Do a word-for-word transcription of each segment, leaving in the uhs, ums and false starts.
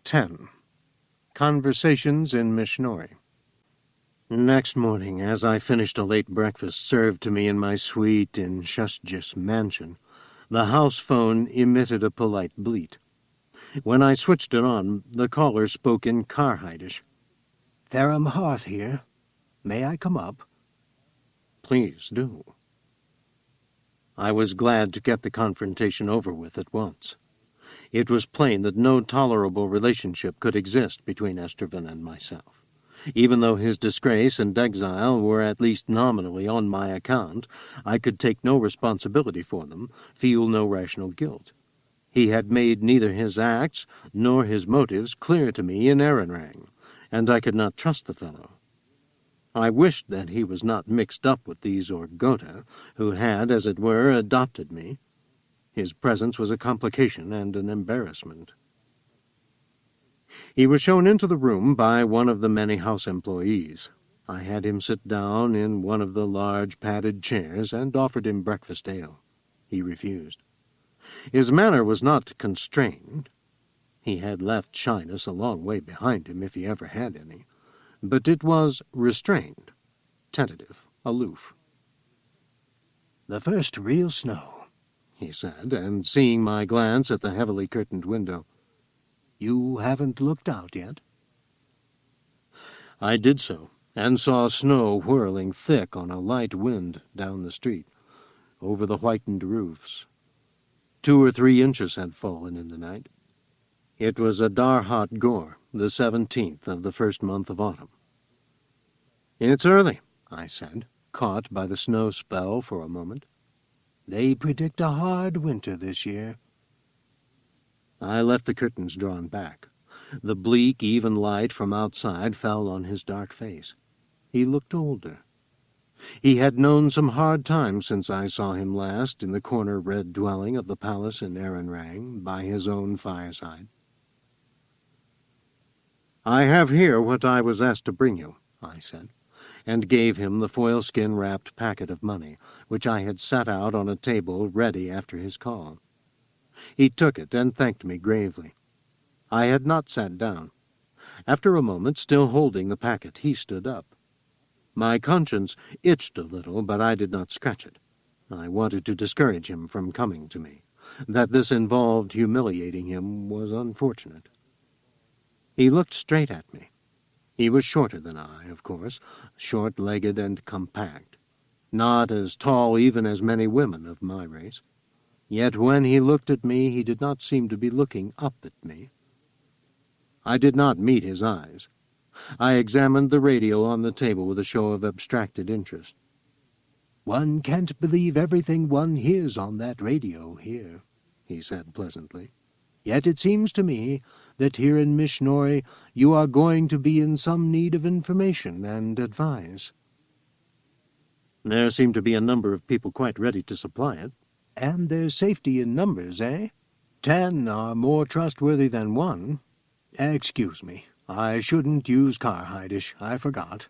ten. Conversations in Mishnori. Next morning, as I finished a late breakfast served to me in my suite in Shusjis mansion, the house phone emitted a polite bleat. When I switched it on, the caller spoke in Karhaidish. "Therum Hearth here. May I come up?" "Please do." I was glad to get the confrontation over with at once. It was plain that no tolerable relationship could exist between Estervan and myself. Even though his disgrace and exile were at least nominally on my account, I could take no responsibility for them, feel no rational guilt. He had made neither his acts nor his motives clear to me in Erenrang, and I could not trust the fellow. I wished that he was not mixed up with these Orgota, who had, as it were, adopted me. His presence was a complication and an embarrassment. He was shown into the room by one of the many house employees. I had him sit down in one of the large padded chairs and offered him breakfast ale. He refused. His manner was not constrained. He had left shyness a long way behind him, if he ever had any, but it was restrained, tentative, aloof. "The first real snow," he said, and seeing my glance at the heavily curtained window, "You haven't looked out yet?" I did so, and saw snow whirling thick on a light wind down the street, over the whitened roofs. Two or three inches had fallen in the night. It was a Darhat Gor, the seventeenth of the first month of autumn. "It's early," I said, caught by the snow spell for a moment. "They predict a hard winter this year." I left the curtains drawn back. The bleak, even light from outside fell on his dark face. He looked older. He had known some hard times since I saw him last in the corner red dwelling of the palace in Erenrang, by his own fireside. "I have here what I was asked to bring you," I said, and gave him the foilskin-wrapped packet of money, which I had set out on a table ready after his call. He took it and thanked me gravely. I had not sat down. After a moment, still holding the packet, he stood up. My conscience itched a little, but I did not scratch it. I wanted to discourage him from coming to me. That this involved humiliating him was unfortunate. He looked straight at me. He was shorter than I, of course, short-legged and compact, not as tall even as many women of my race. Yet when he looked at me, he did not seem to be looking up at me. I did not meet his eyes. I examined the radio on the table with a show of abstracted interest. "One can't believe everything one hears on that radio here," he said pleasantly. "Yet it seems to me that here in Mishnori you are going to be in some need of information and advice." "There seem to be a number of people quite ready to supply it." "And there's safety in numbers, eh? Ten are more trustworthy than one. Excuse me, I shouldn't use Karhaidish. I forgot."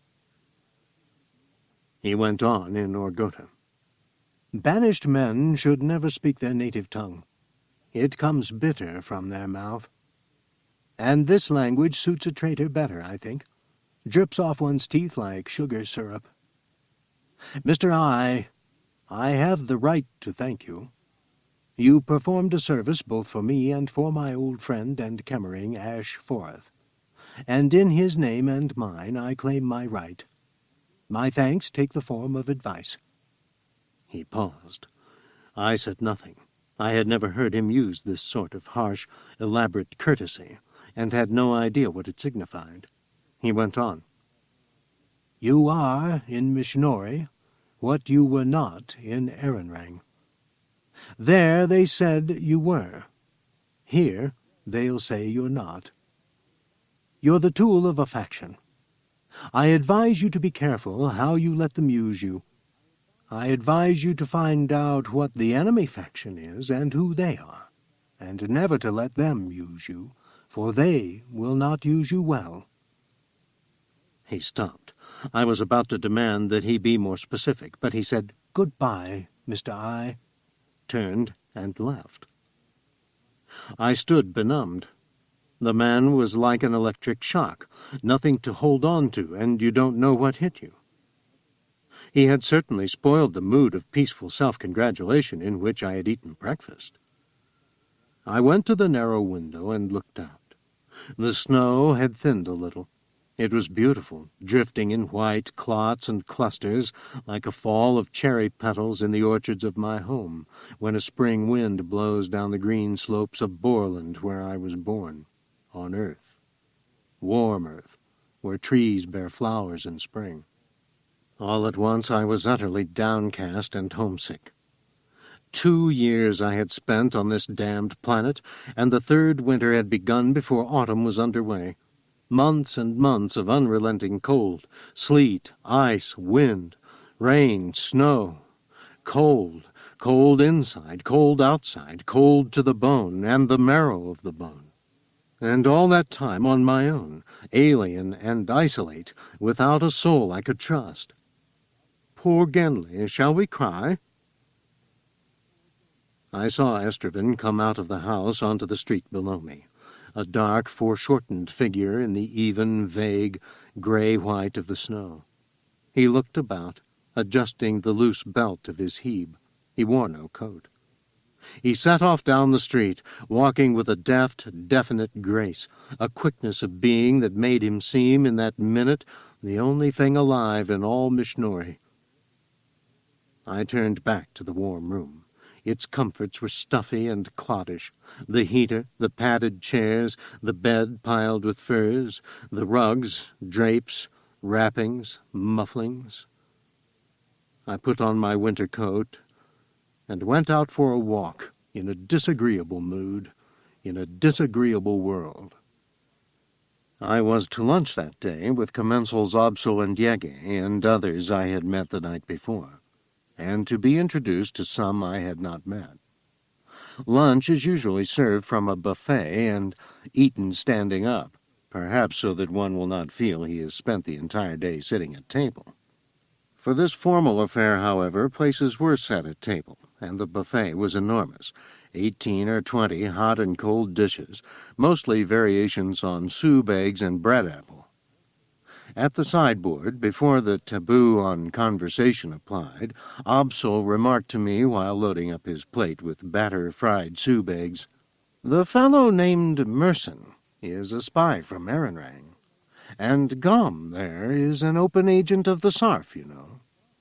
He went on in Orgota. "Banished men should never speak their native tongue. It comes bitter from their mouth. And this language suits a traitor better, I think. Drips off one's teeth like sugar syrup. Mister I, I have the right to thank you. You performed a service both for me and for my old friend and Kemmering Ashforth, and in his name and mine I claim my right. My thanks take the form of advice." He paused. I said nothing. I had never heard him use this sort of harsh, elaborate courtesy, and had no idea what it signified. He went on. "You are, in Mishnori, what you were not in Erenrang. There they said you were. Here they'll say you're not. You're the tool of a faction. I advise you to be careful how you let them use you. I advise you to find out what the enemy faction is and who they are, and never to let them use you, for they will not use you well." He stopped. I was about to demand that he be more specific, but he said, "Goodbye, Mister I," turned, and left. I stood benumbed. The man was like an electric shock, nothing to hold on to, and you don't know what hit you. He had certainly spoiled the mood of peaceful self-congratulation in which I had eaten breakfast. I went to the narrow window and looked out. The snow had thinned a little. It was beautiful, drifting in white clots and clusters like a fall of cherry petals in the orchards of my home, when a spring wind blows down the green slopes of Borland where I was born, on earth, warm earth, where trees bear flowers in spring. All at once I was utterly downcast and homesick. Two years I had spent on this damned planet, and the third winter had begun before autumn was under way. Months and months of unrelenting cold, sleet, ice, wind, rain, snow, cold, cold inside, cold outside, cold to the bone and the marrow of the bone. And all that time on my own, alien and isolate, without a soul I could trust. Poor Genly, shall we cry? I saw Estervan come out of the house onto the street below me, a dark, foreshortened figure in the even, vague, grey-white of the snow. He looked about, adjusting the loose belt of his Hebe. He wore no coat. He set off down the street, walking with a deft, definite grace, a quickness of being that made him seem, in that minute, the only thing alive in all Mishnori. I turned back to the warm room. Its comforts were stuffy and cloddish. The heater, the padded chairs, the bed piled with furs, the rugs, drapes, wrappings, mufflings. I put on my winter coat and went out for a walk in a disagreeable mood, in a disagreeable world. I was to lunch that day with commensals Absol and Yege and others I had met the night before, and to be introduced to some I had not met. Lunch is usually served from a buffet and eaten standing up, perhaps so that one will not feel he has spent the entire day sitting at table. For this formal affair, however, places were set at table, and the buffet was enormous, eighteen or twenty hot and cold dishes, mostly variations on soup, eggs, and bread apple. At the sideboard, before the taboo on conversation applied, Absol remarked to me while loading up his plate with batter-fried soup eggs, "The fellow named Merson is a spy from Erenrang, and Gom there is an open agent of the Sarf, you know."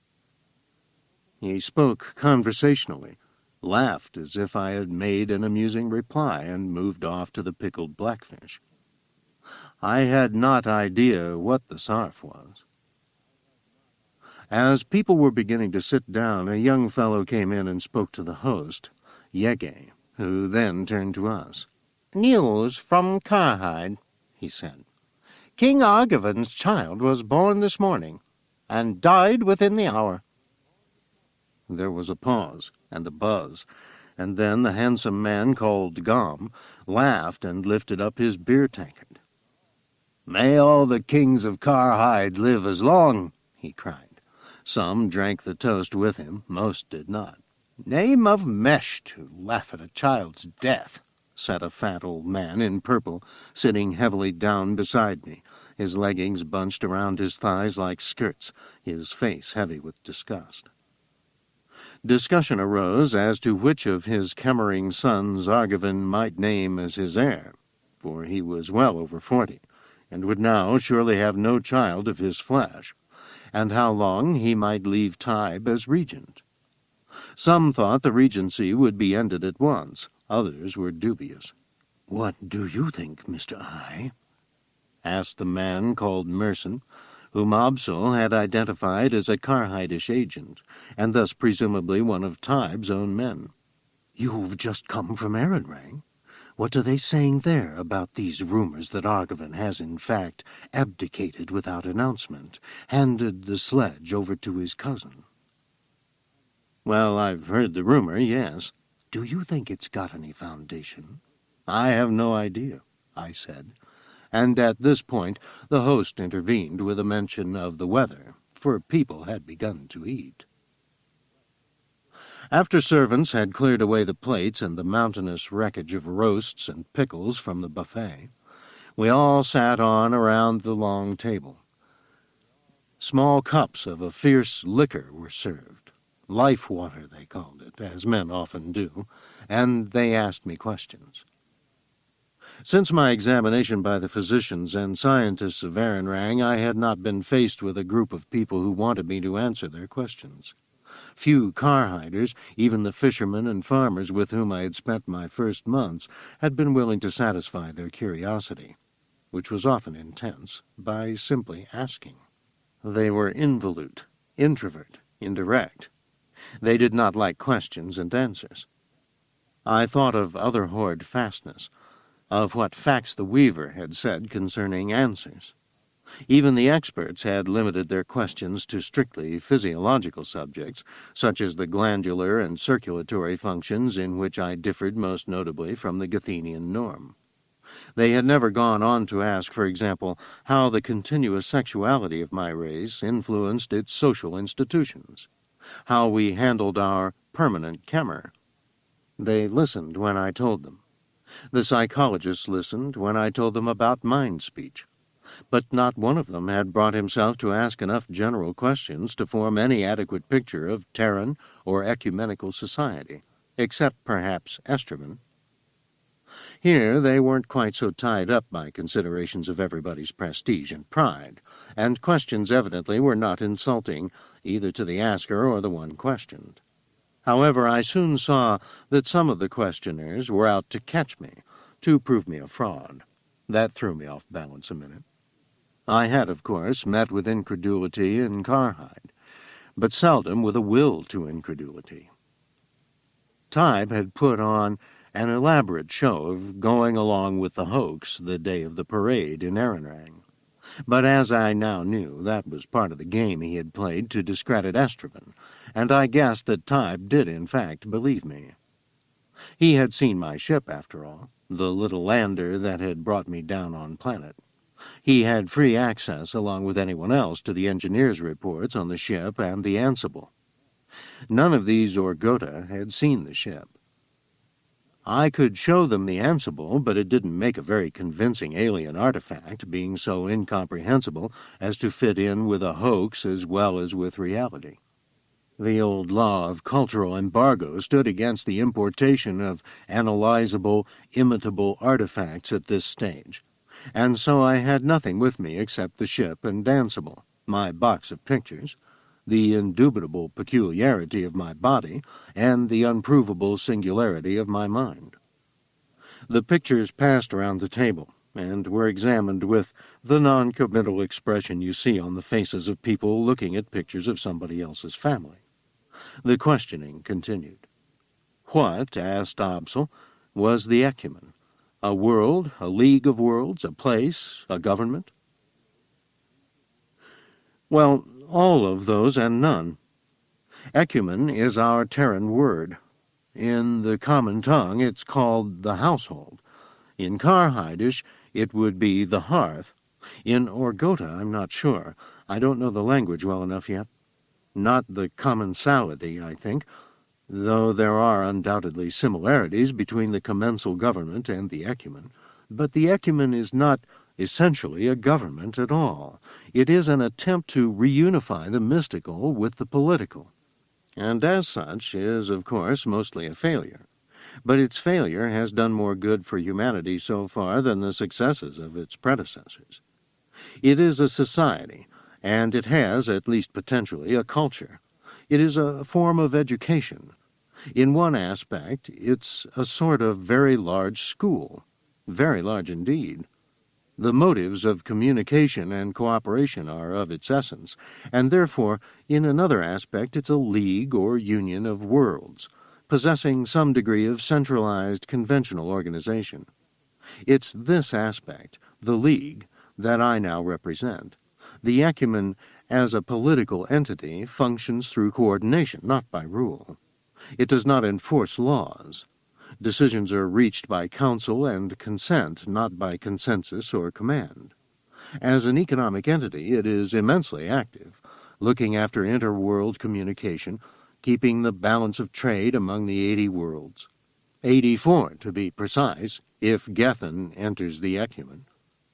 He spoke conversationally, laughed as if I had made an amusing reply, and moved off to the pickled blackfish. I had not idea what the Sarf was. As people were beginning to sit down, a young fellow came in and spoke to the host, Yege, who then turned to us. "News from Karhide," he said. "King Argivan's child was born this morning, and died within the hour." There was a pause and a buzz, and then the handsome man called Gom laughed and lifted up his beer tankard. "May all the kings of Karhide live as long," he cried. Some drank the toast with him, most did not. "Name of Mesh to laugh at a child's death," said a fat old man in purple, sitting heavily down beside me, his leggings bunched around his thighs like skirts, his face heavy with disgust. Discussion arose as to which of his Kemmering sons Argivan might name as his heir, for he was well over forty, and would now surely have no child of his flesh, and how long he might leave Tybe as regent. Some thought the regency would be ended at once, others were dubious. "What do you think, Mister I?" asked the man called Merson, whom Absol had identified as a Karhidish agent, and thus presumably one of Tybe's own men. "You've just come from Erenrang. What are they saying there about these rumors that Argivan has in fact abdicated without announcement, handed the sledge over to his cousin?" "Well, I've heard the rumor, yes." "Do you think it's got any foundation?" "I have no idea," I said, and at this point the host intervened with a mention of the weather, for people had begun to eat. After servants had cleared away the plates and the mountainous wreckage of roasts and pickles from the buffet, We all sat on around the long table. Small cups of a fierce liquor were served. Life water, they called it, as men often do, and they asked me questions. Since my examination by the physicians and scientists of Aranrang, I had not been faced with a group of people who wanted me to answer their questions. Few car-hiders, even the fishermen and farmers with whom I had spent my first months, had been willing to satisfy their curiosity, which was often intense, by simply asking. They were involute, introvert, indirect. They did not like questions and answers. I thought of other hoard fastness, of what Fax the Weaver had said concerning answers. Even the experts had limited their questions to strictly physiological subjects, such as the glandular and circulatory functions in which I differed most notably from the Gathenian norm. They had never gone on to ask, for example, how the continuous sexuality of my race influenced its social institutions, how we handled our permanent chemor. They listened when I told them. The psychologists listened when I told them about mind speech. But not one of them had brought himself to ask enough general questions to form any adequate picture of Terran or ecumenical society, except perhaps Esterman. Here they weren't quite so tied up by considerations of everybody's prestige and pride, and questions evidently were not insulting either to the asker or the one questioned. However, I soon saw that some of the questioners were out to catch me, to prove me a fraud. That threw me off balance a minute. I had, of course, met with incredulity in Karhide, but seldom with a will to incredulity. Tybe had put on an elaborate show of going along with the hoax the day of the parade in Aranrang. But as I now knew, that was part of the game he had played to discredit Estraven, and I guessed that Tybe did in fact believe me. He had seen my ship, after all, the little lander that had brought me down on planet. He had free access, along with anyone else, to the engineer's reports on the ship and the Ansible. None of these Orgota had seen the ship. I could show them the Ansible, but it didn't make a very convincing alien artifact, being so incomprehensible as to fit in with a hoax as well as with reality. The old law of cultural embargo stood against the importation of analyzable, imitable artifacts at this stage, and so I had nothing with me except the ship and Ansible, my box of pictures, the indubitable peculiarity of my body, and the unprovable singularity of my mind. The pictures passed around the table, and were examined with the non-committal expression you see on the faces of people looking at pictures of somebody else's family. The questioning continued. What, asked Obsel, was the Ecumen? A world, a league of worlds, a place, a government? Well, all of those and none. Ecumen is our Terran word. In the common tongue it's called the household. In Karhidish it would be the hearth. In Orgota I'm not sure. I don't know the language well enough yet. Not the commensality, I think, though there are undoubtedly similarities between the commensal government and the Ecumen. But the Ecumen is not essentially a government at all. It is an attempt to reunify the mystical with the political, and as such is, of course, mostly a failure. But its failure has done more good for humanity so far than the successes of its predecessors. It is a society, and it has, at least potentially, a culture. It is a form of education. In one aspect, it's a sort of very large school, very large indeed. The motives of communication and cooperation are of its essence, and therefore, in another aspect, it's a league or union of worlds, possessing some degree of centralized conventional organization. It's this aspect, the league, that I now represent. The Ecumen, as a political entity, functions through coordination, not by rule. It does not enforce laws. Decisions are reached by counsel and consent, not by consensus or command. As an economic entity, it is immensely active, looking after interworld communication, keeping the balance of trade among the eighty worlds. Eighty-four, to be precise, if Gethin enters the Ecumen.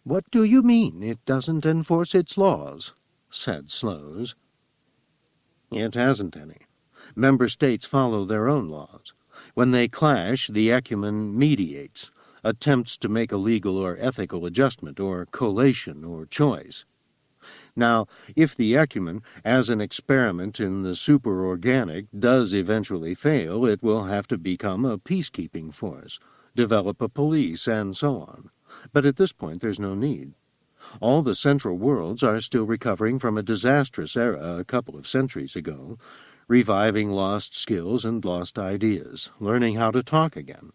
"What do you mean it doesn't enforce its laws?" said Slows. "It hasn't any. Member states follow their own laws. When they clash, the ecumen mediates, attempts to make a legal or ethical adjustment, or collation, or choice. Now, if the ecumen, as an experiment in the superorganic, does eventually fail, it will have to become a peacekeeping force, develop a police, and so on. But at this point there's no need. All the central worlds are still recovering from a disastrous era a couple of centuries ago, reviving lost skills and lost ideas, learning how to talk again."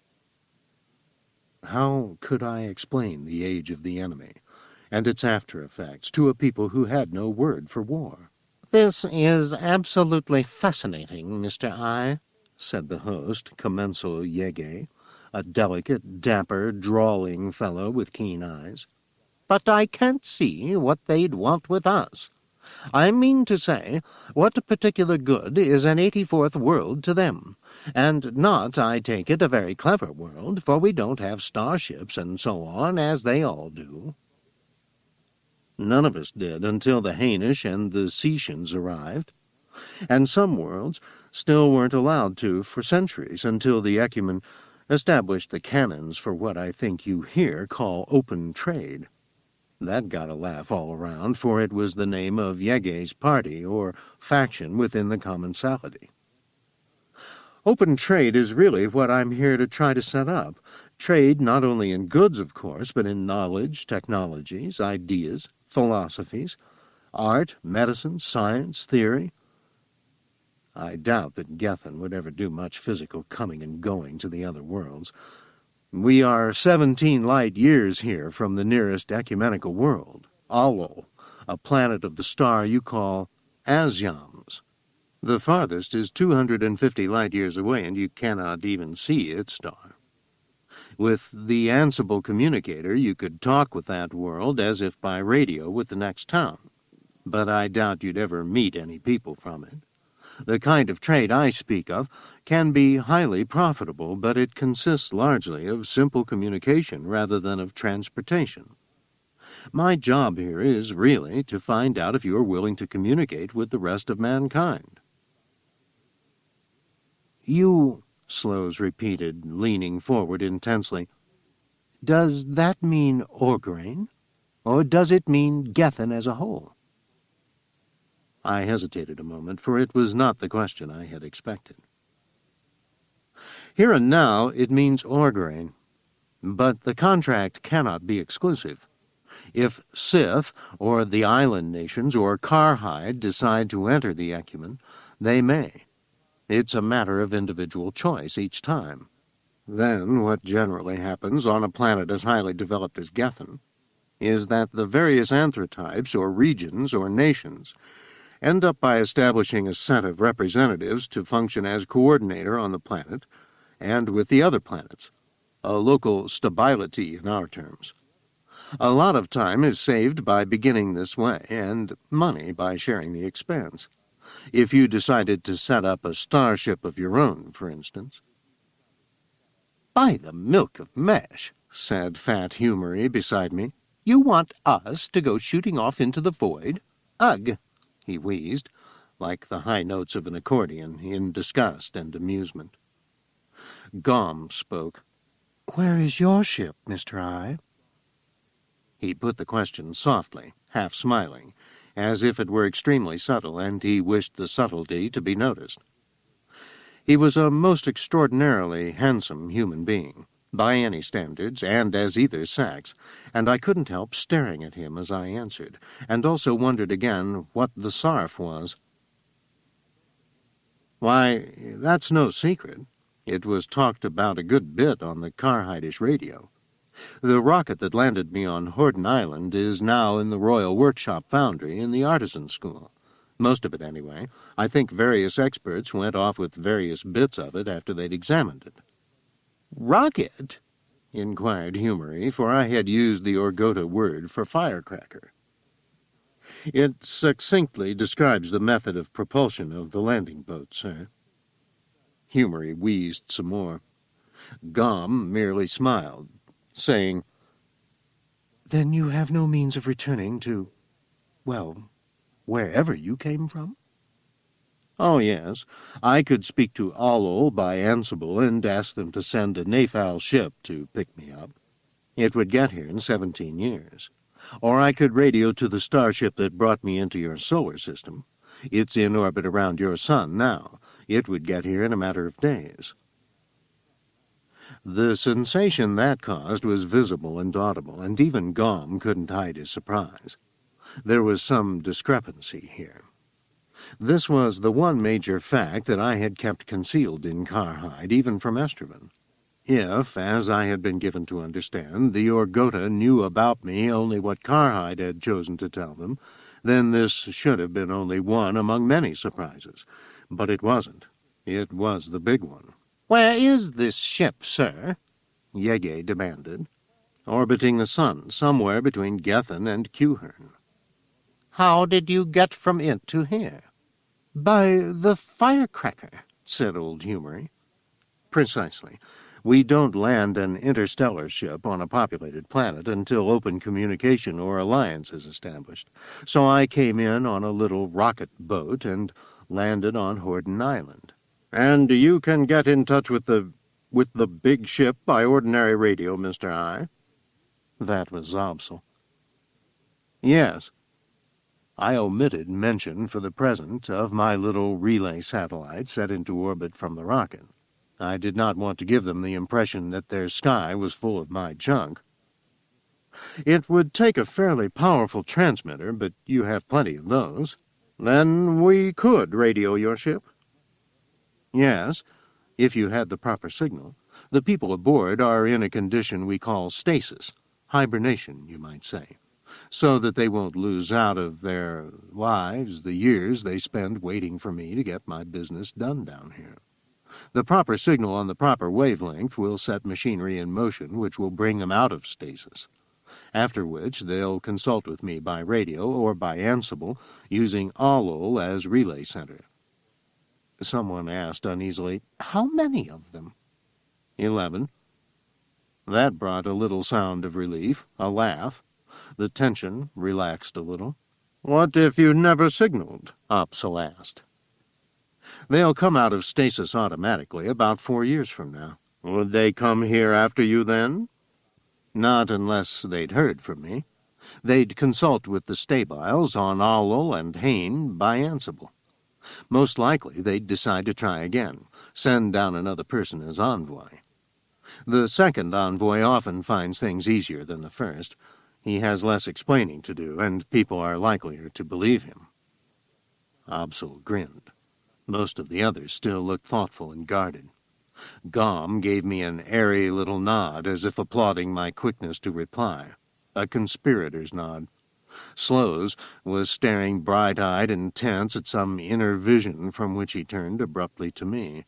How could I explain the age of the enemy and its after-effects to a people who had no word for war? "This is absolutely fascinating, Mister I," said the host, Commensal Yege, a delicate, dapper, drawling fellow with keen eyes. "But I can't see what they'd want with us. I mean to say, what particular good is an eighty-fourth world to them? And not, I take it, a very clever world, for we don't have starships and so on, as they all do." None of us did until the Hainish and the Setians arrived. And some worlds still weren't allowed to for centuries, until the ecumen established the canons for what I think you here call open trade. That got a laugh all around, for it was the name of Yege's party, or faction within the commensality. Open trade is really what I'm here to try to set up. Trade not only in goods, of course, but in knowledge, technologies, ideas, philosophies, art, medicine, science, theory. I doubt that Gethin would ever do much physical coming and going to the other worlds. We are seventeen light years here from the nearest ecumenical world, Allo, a planet of the star you call Azyams. The farthest is two hundred and fifty light years away, and you cannot even see its star. With the Ansible communicator, you could talk with that world as if by radio with the next town, but I doubt you'd ever meet any people from it. The kind of trade I speak of can be highly profitable, but it consists largely of simple communication rather than of transportation. My job here is really to find out if you are willing to communicate with the rest of mankind." "You," Slows repeated, leaning forward intensely, "does that mean Orgrain, or does it mean Gethin as a whole?" I hesitated a moment, for it was not the question I had expected. "Here and now it means Orgrain, but the contract cannot be exclusive. If Sith, or the island nations, or Karhide decide to enter the ecumen, they may. It's a matter of individual choice each time. Then what generally happens on a planet as highly developed as Gethin is that the various anthrotypes, or regions, or nations end up by establishing a set of representatives to function as coordinator on the planet and with the other planets, a local stability in our terms. A lot of time is saved by beginning this way, and money by sharing the expense. If you decided to set up a starship of your own, for instance." "By the milk of Mesh," said Fat Humery beside me, "you want us to go shooting off into the void? Ugh!" he wheezed, like the high notes of an accordion, in disgust and amusement. Gom spoke. "Where is your ship, Mister I?" He put the question softly, half smiling, as if it were extremely subtle, and he wished the subtlety to be noticed. He was a most extraordinarily handsome human being, by any standards, and as either sex, and I couldn't help staring at him as I answered, and also wondered again what the sarf was. "Why, that's no secret. It was talked about a good bit on the Karhidish radio. The rocket that landed me on Horden Island is now in the Royal Workshop Foundry in the Artisan School. Most of it, anyway. I think various experts went off with various bits of it after they'd examined it." "Rocket?" inquired Humery, for I had used the Orgota word for firecracker. "It succinctly describes the method of propulsion of the landing boat, sir." Humery wheezed some more. Gom merely smiled, saying, Then you have no means of returning to, well, wherever you came from? Oh, yes. I could speak to Alol by Ansible and ask them to send a Nafal ship to pick me up. It would get here in seventeen years. Or I could radio to the starship that brought me into your solar system. It's in orbit around your sun now. It would get here in a matter of days. The sensation that caused was visible and audible, and even Gom couldn't hide his surprise. There was some discrepancy here. This was the one major fact that I had kept concealed in Karhide, even from Estraven. If, as I had been given to understand, the Orgota knew about me only what Karhide had chosen to tell them, then this should have been only one among many surprises. But it wasn't. It was the big one. "Where is this ship, sir?" Yege demanded. "Orbiting the sun, somewhere between Gethin and Quhern." "How did you get from it to here?" "By the firecracker," said Old Humery. "Precisely. We don't land an interstellar ship on a populated planet until open communication or alliance is established. So I came in on a little rocket boat and landed on Horden Island." "And you can get in touch with the with the big ship by ordinary radio, Mister I?" That was Zobsel. "Yes." I omitted mention, for the present, of my little relay satellite set into orbit from the rocket. I did not want to give them the impression that their sky was full of my junk. "It would take a fairly powerful transmitter, but you have plenty of those." "Then we could radio your ship?" "Yes, if you had the proper signal. The people aboard are in a condition we call stasis, hibernation, you might say, so that they won't lose out of their lives the years they spend waiting for me to get my business done down here. The proper signal on the proper wavelength will set machinery in motion which will bring them out of stasis, after which they'll consult with me by radio or by Ansible, using Alol as relay center." Someone asked uneasily, "How many of them?" Eleven. That brought a little sound of relief, a laugh. The tension relaxed a little. "What if you never signaled?" Opsal asked. "They'll come out of stasis automatically about four years from now." "Would they come here after you then?" "Not unless they'd heard from me. They'd consult with the Stabiles on Alol and Hain by Ansible. Most likely they'd decide to try again, send down another person as envoy. The second envoy often finds things easier than the first. He has less explaining to do, and people are likelier to believe him." Opsal grinned. Most of the others still looked thoughtful and guarded. Gom gave me an airy little nod, as if applauding my quickness to reply, a conspirator's nod. Slows was staring bright-eyed and tense at some inner vision, from which he turned abruptly to me.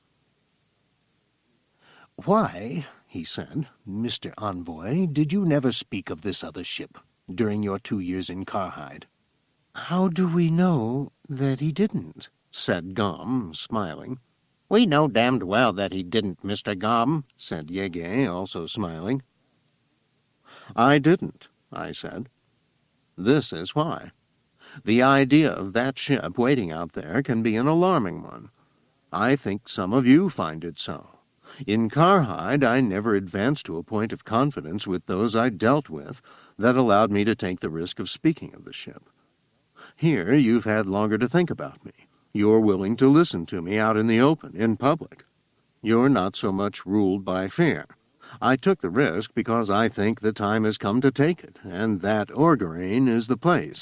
"Why," he said, "Mister Envoy, did you never speak of this other ship during your two years in Karhide?" "How do we know that he didn't?" said Gom, smiling. "We know damned well that he didn't, Mister Gom," said Yege, also smiling. "I didn't," I said. "This is why. The idea of that ship waiting out there can be an alarming one. I think some of you find it so. In Karhide I never advanced to a point of confidence with those I dealt with that allowed me to take the risk of speaking of the ship. Here you've had longer to think about me. You're willing to listen to me out in the open, in public. You're not so much ruled by fear. I took the risk because I think the time has come to take it, and that Orgarain is the place."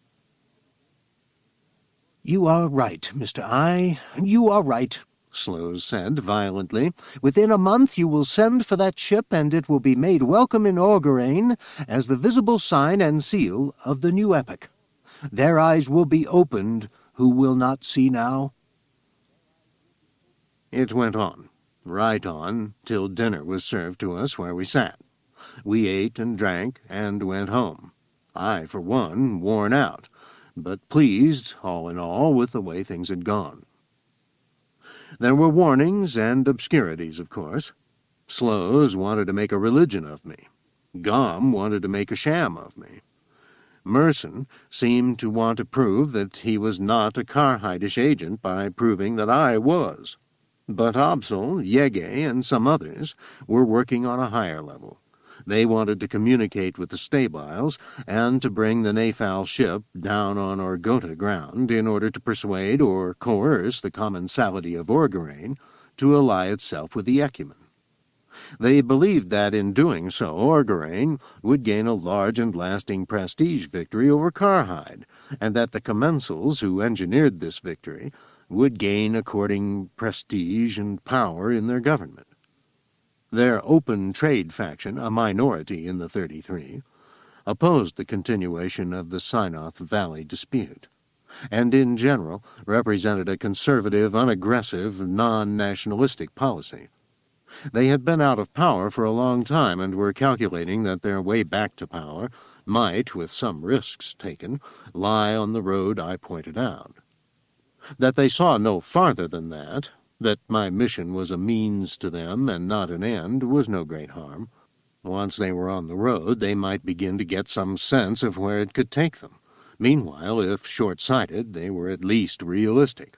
"You are right, Mister I. You are right," Slows said violently. "Within a month you will send for that ship, and it will be made welcome in Orgarain as the visible sign and seal of the new epoch. Their eyes will be opened who will not see now." It went on, right on, till dinner was served to us where we sat. We ate and drank and went home. I, for one, worn out, but pleased, all in all, with the way things had gone. There were warnings and obscurities, of course. Slows wanted to make a religion of me. Gom wanted to make a sham of me. Merson seemed to want to prove that he was not a Karheidish agent by proving that I was. But Absol, Yege, and some others were working on a higher level. They wanted to communicate with the Stabiles and to bring the Nafal ship down on Orgota ground in order to persuade or coerce the Commensality of Orgarain to ally itself with the Ecumen. They believed that in doing so Orgarain would gain a large and lasting prestige victory over Karhide, and that the Commensals who engineered this victory would gain according prestige and power in their government. Their open trade faction, a minority in the thirty-three, opposed the continuation of the Synoth Valley dispute, and in general represented a conservative, unaggressive, non-nationalistic policy. They had been out of power for a long time and were calculating that their way back to power might, with some risks taken, lie on the road I pointed out. That they saw no farther than that, that my mission was a means to them and not an end, was no great harm. Once they were on the road, they might begin to get some sense of where it could take them. Meanwhile, if short-sighted, they were at least realistic.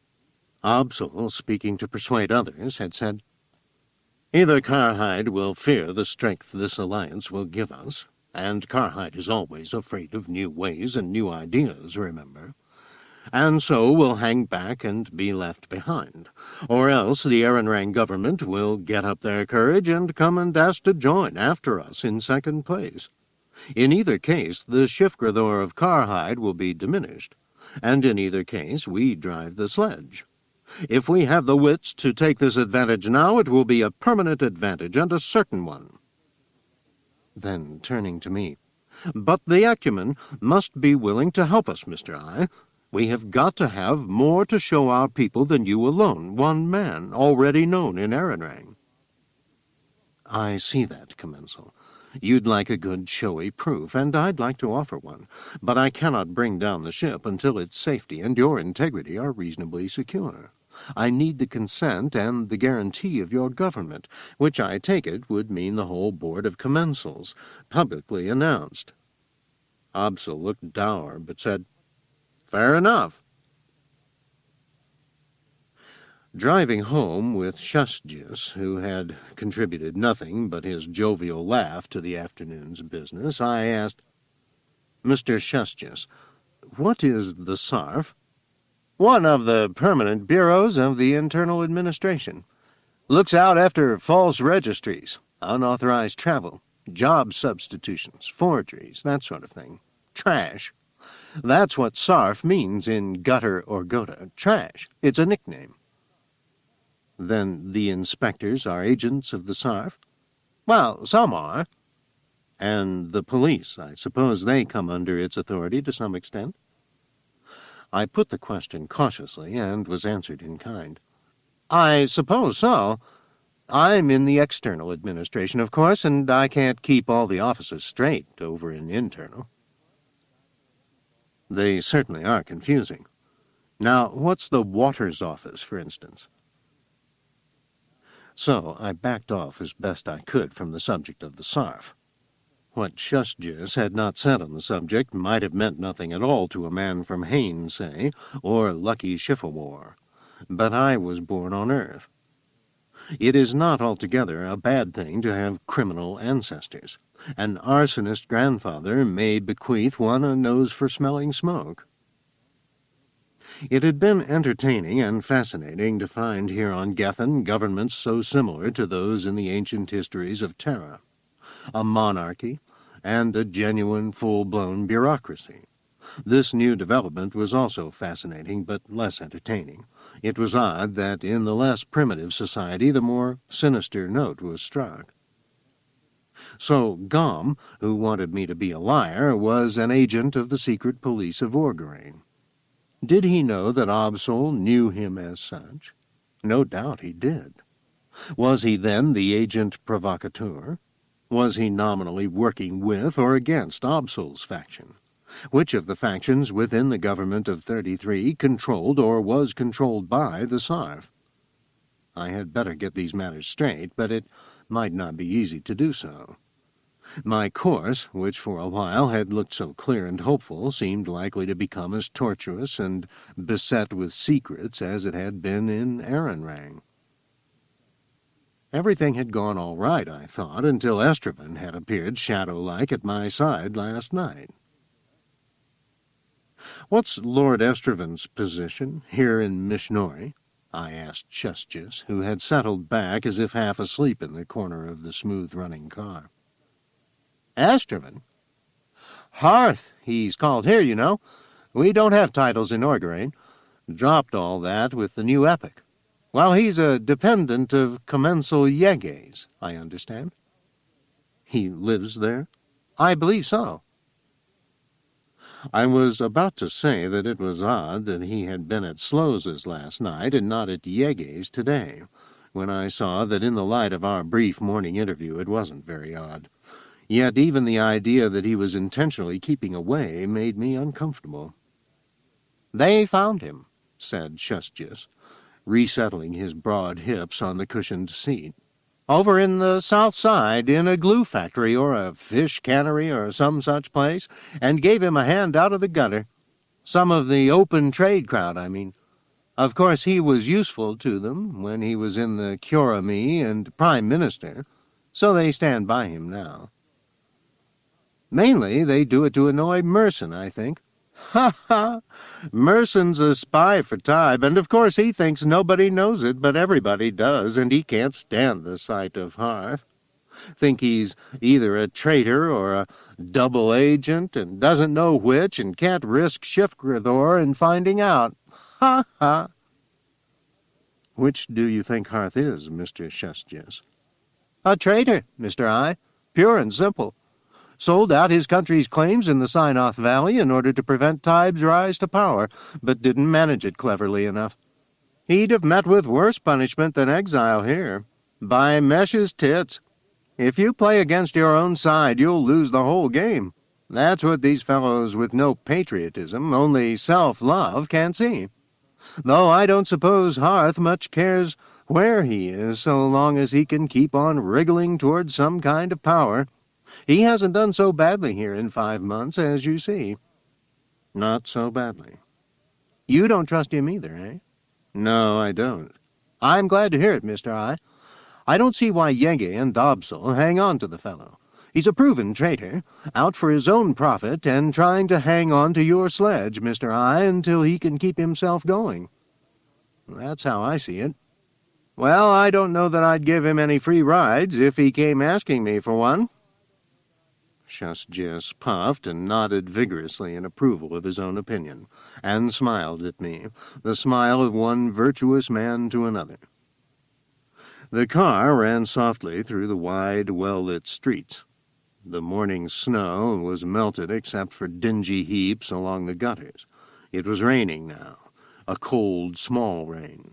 Absol, speaking to persuade others, had said, "Either Karhide will fear the strength this alliance will give us, and Karhide is always afraid of new ways and new ideas, remember, and so will hang back and be left behind, or else the Erenrang government will get up their courage and come and ask to join after us in second place. In either case, the Shifgrador of Karhide will be diminished, and in either case we drive the sledge. If we have the wits to take this advantage now, it will be a permanent advantage, and a certain one." Then, turning to me, "But the Ecumen must be willing to help us, Mister I. We have got to have more to show our people than you alone, one man, already known in Erenrang." "I see that, Commensal. You'd like a good showy proof, and I'd like to offer one, but I cannot bring down the ship until its safety and your integrity are reasonably secure. I need the consent and the guarantee of your government, which I take it would mean the whole board of Commensals, publicly announced." Absol looked dour, but said, "Fair enough." Driving home with Shusjis, who had contributed nothing but his jovial laugh to the afternoon's business, I asked, "Mister Shusjis, what is the Sarf?" "One of the permanent bureaus of the Internal Administration. Looks out after false registries, unauthorized travel, job substitutions, forgeries, that sort of thing. Trash. That's what Sarf means in Gutter or Gota. Trash. It's a nickname." "Then the inspectors are agents of the Sarf?" "Well, some are." "And the police, I suppose they come under its authority to some extent?" I put the question cautiously, and was answered in kind. "I suppose so. I'm in the external administration, of course, and I can't keep all the offices straight over in internal." "They certainly are confusing. Now, what's the Waters office, for instance?" So I backed off as best I could from the subject of the Sarf. What Shusjis had not said on the subject might have meant nothing at all to a man from Hain, say, or Lucky Shifawar, but I was born on Earth. It is not altogether a bad thing to have criminal ancestors. An arsonist grandfather may bequeath one a nose for smelling smoke. It had been entertaining and fascinating to find here on Gethen governments so similar to those in the ancient histories of Terra. A monarchy, and a genuine full-blown bureaucracy. This new development was also fascinating, but less entertaining. It was odd that in the less primitive society the more sinister note was struck. So Gom, who wanted me to be a liar, was an agent of the secret police of Orgarain. Did he know that Absol knew him as such? No doubt he did. Was he then the agent provocateur? Was he nominally working with or against Absol's faction? Which of the factions within the government of thirty-three controlled or was controlled by the Sarf? I had better get these matters straight, but it might not be easy to do so. My course, which for a while had looked so clear and hopeful, seemed likely to become as tortuous and beset with secrets as it had been in Aranrang. Everything had gone all right, I thought, until Estervan had appeared shadow-like at my side last night. "What's Lord Estervan's position here in Mishnori?" I asked Chestjus, who had settled back as if half asleep in the corner of the smooth-running car. "Estervan? Hearth, he's called here, you know. We don't have titles in Orgarain. Dropped all that with the new epic. Well, he's a dependent of Commensal Yeges, I understand." "He lives there?" "I believe so." I was about to say that it was odd that he had been at Slows's last night and not at Yege's today, when I saw that in the light of our brief morning interview it wasn't very odd. Yet even the idea that he was intentionally keeping away made me uncomfortable. "They found him," said Chestjus, resettling his broad hips on the cushioned seat, "over in the south side, in a glue factory or a fish cannery or some such place, and gave him a hand out of the gutter. Some of the open trade crowd, I mean. Of course he was useful to them when he was in the Curragh and Prime Minister, so they stand by him now. Mainly they do it to annoy Merson, I think. Ha ha! Merson's a spy for Tybe, and of course he thinks nobody knows it, but everybody does, and he can't stand the sight of Hearth. Think he's either a traitor or a double agent, and doesn't know which, and can't risk Shifgrathor in finding out. Ha ha!" "Which do you think Hearth is, Mister Chestjus?" "A traitor, Mister I. Pure and simple. Sold out his country's claims in the Synoth Valley in order to prevent Tybe's rise to power, but didn't manage it cleverly enough. He'd have met with worse punishment than exile here. By Mesh's tits. If you play against your own side, you'll lose the whole game. That's what these fellows with no patriotism, only self-love, can't see. Though I don't suppose Hearth much cares where he is, so long as he can keep on wriggling toward some kind of power. He hasn't done so badly here in five months, as you see." "Not so badly." "You don't trust him either, eh?" "No, I don't." "I'm glad to hear it, Mister I. I don't see why Yenge and Dobsel hang on to the fellow. He's a proven traitor, out for his own profit, and trying to hang on to your sledge, Mister I, until he can keep himself going. That's how I see it. Well, I don't know that I'd give him any free rides if he came asking me for one." Chestjus puffed and nodded vigorously in approval of his own opinion, and smiled at me, the smile of one virtuous man to another. The car ran softly through the wide, well-lit streets. The morning snow was melted except for dingy heaps along the gutters. It was raining now, a cold, small rain.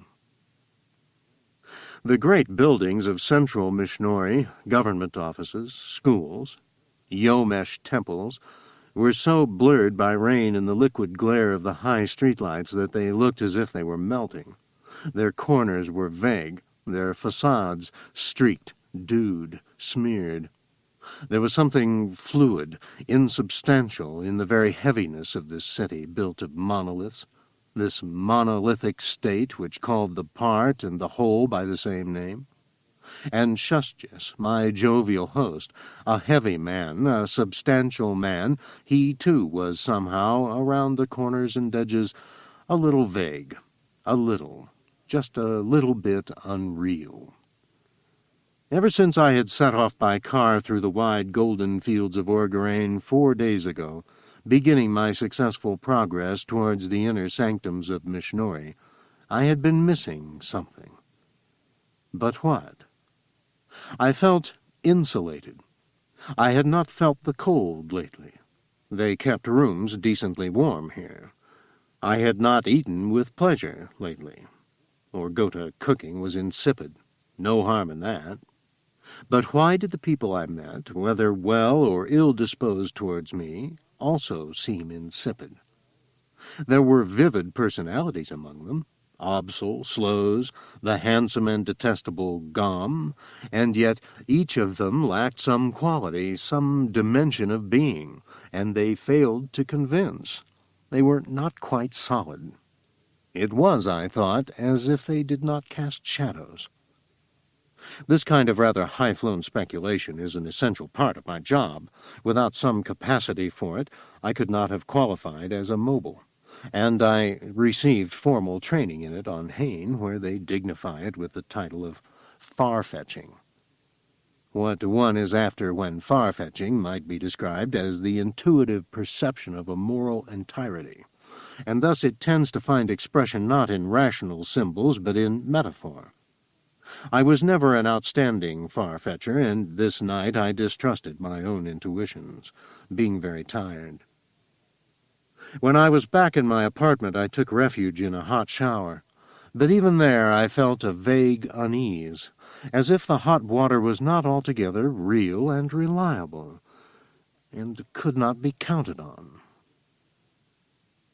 The great buildings of central Mishnori, government offices, schools, Yomesh temples, were so blurred by rain and the liquid glare of the high streetlights that they looked as if they were melting. Their corners were vague, their facades streaked, dewed, smeared. There was something fluid, insubstantial, in the very heaviness of this city built of monoliths, this monolithic state which called the part and the whole by the same name. And Chestjus, my jovial host, a heavy man, a substantial man, he too was somehow, around the corners and edges, a little vague, a little, just a little bit unreal. Ever since I had set off by car through the wide golden fields of Orgarain four days ago, beginning my successful progress towards the inner sanctums of Mishnori, I had been missing something. But what? I felt insulated. I had not felt the cold lately. They kept rooms decently warm here. I had not eaten with pleasure lately. Orgota cooking was insipid. No harm in that. But why did the people I met, whether well or ill-disposed towards me, also seem insipid? There were vivid personalities among them, Absol, Sloes, the handsome and detestable Gom, and yet each of them lacked some quality, some dimension of being, and they failed to convince. They were not quite solid. It was, I thought, as if they did not cast shadows. This kind of rather high-flown speculation is an essential part of my job. Without some capacity for it, I could not have qualified as a mobile, and I received formal training in it on Hain, where they dignify it with the title of far-fetching. What one is after when far-fetching might be described as the intuitive perception of a moral entirety, and thus it tends to find expression not in rational symbols but in metaphor. I was never an outstanding far-fetcher, and this night I distrusted my own intuitions, being very tired. When I was back in my apartment, I took refuge in a hot shower, but even there I felt a vague unease, as if the hot water was not altogether real and reliable, and could not be counted on.